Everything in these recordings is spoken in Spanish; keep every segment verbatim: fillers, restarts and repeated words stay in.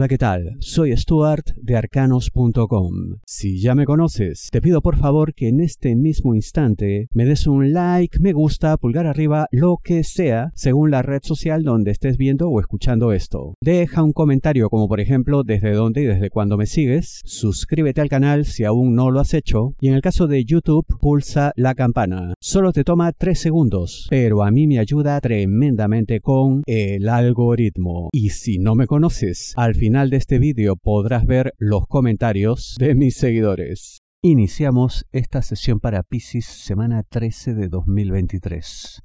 Hola, ¿qué tal? Soy Stuart de arcanos punto com. Si ya me conoces, te pido por favor que en este mismo instante me des un like, me gusta, pulgar arriba, lo que sea, según la red social donde estés viendo o escuchando esto. Deja un comentario como por ejemplo desde dónde y desde cuándo me sigues, suscríbete al canal si aún no lo has hecho y en el caso de YouTube pulsa la campana. Solo te toma tres segundos, pero a mí me ayuda tremendamente con el algoritmo. Y si no me conoces, al final de este vídeo podrás ver los comentarios de mis seguidores. Iniciamos esta sesión para Piscis semana trece de dos mil veintitrés.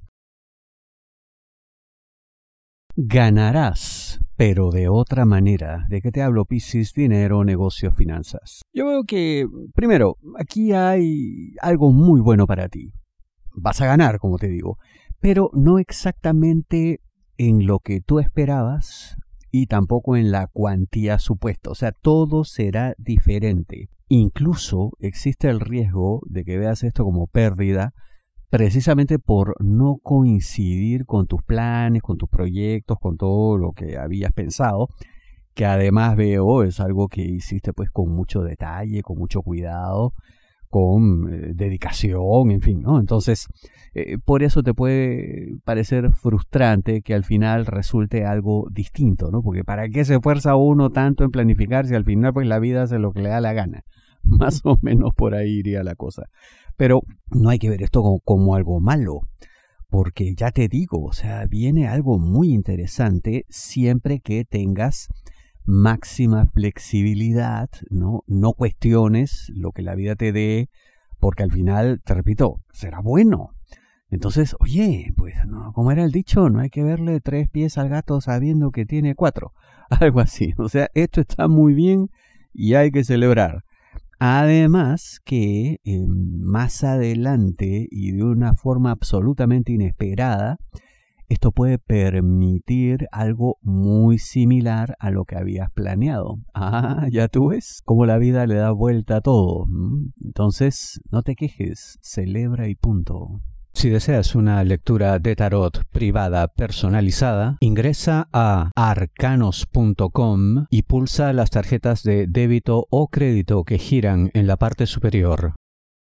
Ganarás, pero de otra manera. ¿De qué te hablo, Piscis? Dinero, negocios, finanzas. Yo veo que, primero, aquí hay algo muy bueno para ti. Vas a ganar, como te digo, pero no exactamente en lo que tú esperabas y tampoco en la cuantía supuesta. O sea, todo será diferente. Incluso existe el riesgo de que veas esto como pérdida precisamente por no coincidir con tus planes, con tus proyectos, con todo lo que habías pensado, que además veo es algo que hiciste pues con mucho detalle, con mucho cuidado, con eh, dedicación, en fin, ¿no? Entonces, eh, por eso te puede parecer frustrante que al final resulte algo distinto, ¿no? Porque ¿para qué se esfuerza uno tanto en planificar si al final pues la vida hace lo que le da la gana? Más o menos por ahí iría la cosa. Pero no hay que ver esto como, como algo malo, porque ya te digo, o sea, viene algo muy interesante siempre que tengas máxima flexibilidad, ¿no? No cuestiones lo que la vida te dé, porque al final, te repito, será bueno. Entonces, oye, pues, no, como era el dicho, no hay que verle tres pies al gato sabiendo que tiene cuatro. Algo así. O sea, esto está muy bien y hay que celebrar. Además que eh, más adelante y de una forma absolutamente inesperada, esto puede permitir algo muy similar a lo que habías planeado. Ah, ya tú ves cómo la vida le da vuelta a todo. Entonces, no te quejes, celebra y punto. Si deseas una lectura de tarot privada personalizada, ingresa a arcanos punto com y pulsa las tarjetas de débito o crédito que giran en la parte superior.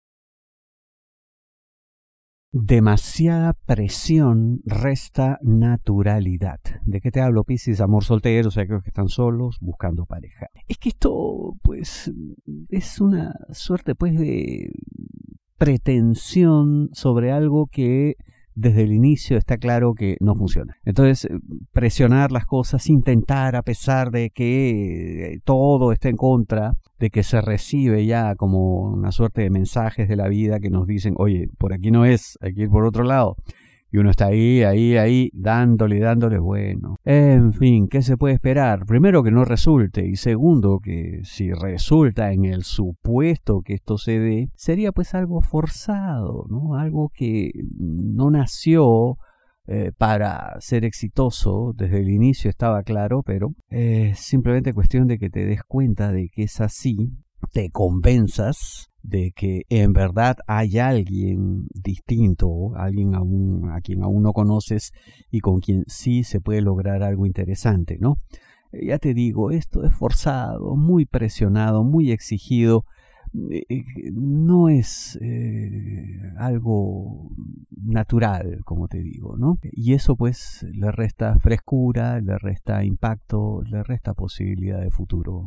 Demasiada presión resta naturalidad. ¿De qué te hablo, Piscis? Amor soltero, o sea, creo que están solos buscando pareja. Es que esto, pues, es una suerte, pues, de pretensión sobre algo que desde el inicio está claro que no funciona. Entonces, presionar las cosas, intentar a pesar de que todo está en contra, de que se recibe ya como una suerte de mensajes de la vida que nos dicen, oye, por aquí no es, hay que ir por otro lado. Y uno está ahí, ahí, ahí, dándole, dándole, bueno. En fin, ¿qué se puede esperar? Primero, que no resulte. Y segundo, que si resulta en el supuesto que esto se dé, sería pues algo forzado, ¿no? Algo que no nació eh, para ser exitoso. Desde el inicio estaba claro, pero es simplemente cuestión de que te des cuenta de que es así, te convenzas de que en verdad hay alguien distinto, alguien aún, a quien aún no conoces y con quien sí se puede lograr algo interesante, ¿no? Eh, ya te digo, esto es forzado, muy presionado, muy exigido, eh, eh, no es eh, algo natural, como te digo, ¿no? Y eso pues le resta frescura, le resta impacto, le resta posibilidad de futuro.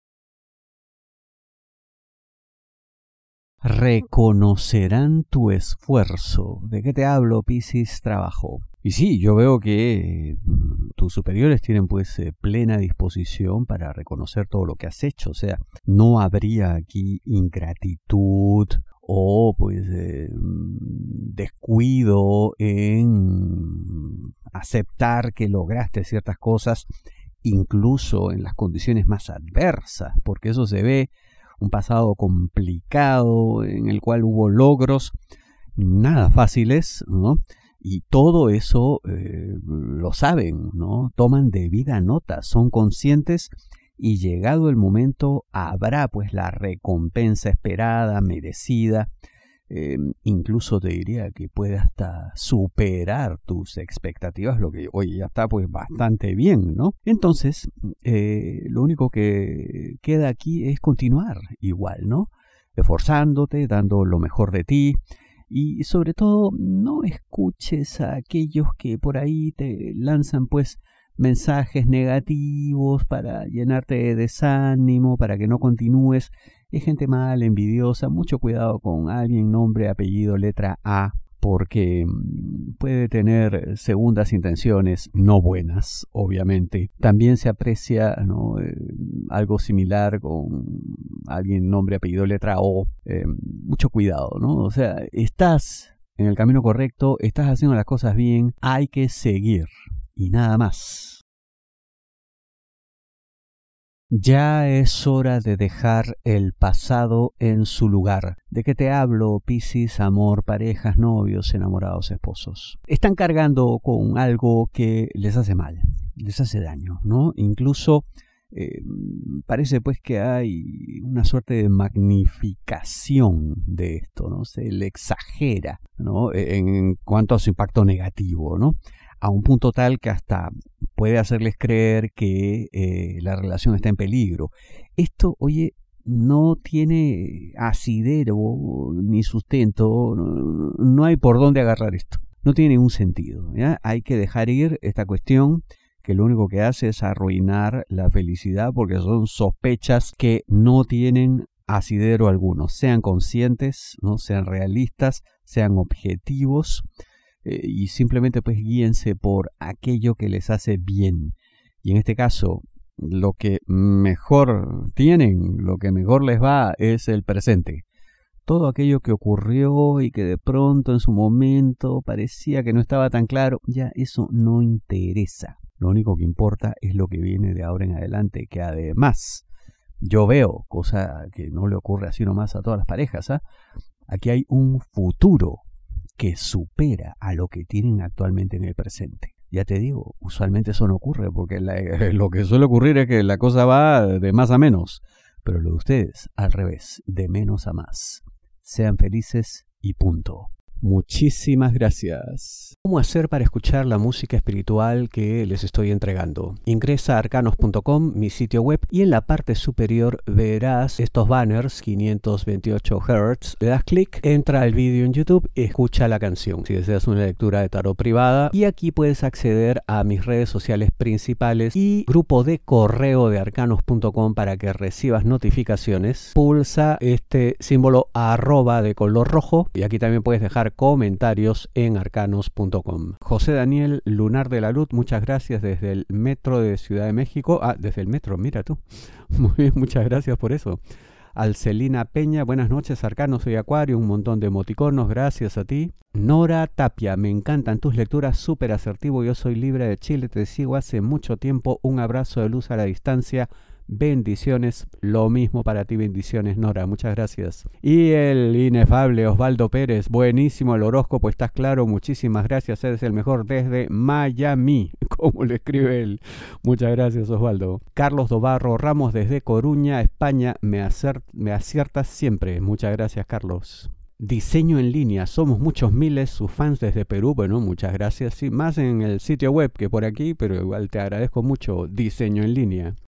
Reconocerán tu esfuerzo. ¿De qué te hablo, Piscis? Trabajo. Y sí, yo veo que eh, tus superiores tienen pues eh, plena disposición para reconocer todo lo que has hecho. O sea, no habría aquí ingratitud o pues eh, descuido en aceptar que lograste ciertas cosas, incluso en las condiciones más adversas, porque eso se ve un pasado complicado en el cual hubo logros nada fáciles, ¿no? Y todo eso eh, lo saben, ¿no? Toman debida nota, son conscientes y llegado el momento habrá pues la recompensa esperada, merecida, Eh, incluso te diría que puede hasta superar tus expectativas, lo que hoy ya está pues bastante bien, ¿no? Entonces, eh, lo único que queda aquí es continuar igual, ¿no? Esforzándote, dando lo mejor de ti y sobre todo no escuches a aquellos que por ahí te lanzan pues mensajes negativos para llenarte de desánimo, para que no continúes. Es gente mala, envidiosa. Mucho cuidado con alguien, nombre, apellido, letra A, porque puede tener segundas intenciones no buenas, obviamente. También se aprecia, ¿no? eh, algo similar con alguien, nombre, apellido, letra O. Eh, mucho cuidado, ¿no? O sea, estás en el camino correcto, estás haciendo las cosas bien, hay que seguir. Y nada más. Ya es hora de dejar el pasado en su lugar. ¿De qué te hablo, Piscis? Amor, parejas, novios, enamorados, esposos. Están cargando con algo que les hace mal, les hace daño, ¿no? Incluso eh, parece pues que hay una suerte de magnificación de esto, ¿no? Se le exagera, ¿no? En, en cuanto a su impacto negativo, ¿no? A un punto tal que hasta puede hacerles creer que eh, la relación está en peligro. Esto, oye, no tiene asidero ni sustento, no, no hay por dónde agarrar esto. No tiene ningún sentido, ¿ya? Hay que dejar ir esta cuestión que lo único que hace es arruinar la felicidad porque son sospechas que no tienen asidero alguno. Sean conscientes, ¿no? Sean realistas, sean objetivos. Eh, y simplemente pues guíense por aquello que les hace bien. Y en este caso, lo que mejor tienen, lo que mejor les va es el presente. Todo aquello que ocurrió y que de pronto en su momento parecía que no estaba tan claro, ya eso no interesa. Lo único que importa es lo que viene de ahora en adelante, que además yo veo, cosa que no le ocurre así nomás a todas las parejas, ¿eh? Aquí hay un futuro que supera a lo que tienen actualmente en el presente. Ya te digo, usualmente eso no ocurre, porque la, lo que suele ocurrir es que la cosa va de más a menos, pero lo de ustedes, al revés, de menos a más. Sean felices y punto. Muchísimas gracias. ¿Cómo hacer para escuchar la música espiritual que les estoy entregando? Ingresa a arcanos punto com, mi sitio web, y en la parte superior verás estos banners, quinientos veintiocho hertz. Le das clic, entra al vídeo en YouTube y escucha la canción. Si deseas una lectura de tarot privada, y aquí puedes acceder a mis redes sociales principales y grupo de correo de arcanos punto com para que recibas notificaciones. Pulsa este símbolo arroba de color rojo y aquí también puedes dejar comentarios en arcanos punto com. José Daniel Lunar de la Luz, muchas gracias desde el metro de Ciudad de México. Ah, desde el metro, mira tú. Muy bien, muchas gracias por eso. Alcelina Peña, buenas noches, Arcano, soy Acuario, un montón de emoticonos, gracias a ti. Nora Tapia, me encantan tus lecturas, súper asertivo, yo soy Libre de Chile, te sigo hace mucho tiempo, un abrazo de luz a la distancia. Bendiciones, lo mismo para ti, bendiciones Nora, muchas gracias. Y el inefable Osvaldo Pérez, buenísimo el horóscopo, estás claro, muchísimas gracias, eres el mejor desde Miami, como le escribe él. Muchas gracias Osvaldo. Carlos Dobarro Ramos desde Coruña, España, me, acert me aciertas siempre, muchas gracias Carlos. Diseño en línea, somos muchos miles, sus fans desde Perú, bueno, muchas gracias, sí, más en el sitio web que por aquí, pero igual te agradezco mucho, Diseño en línea.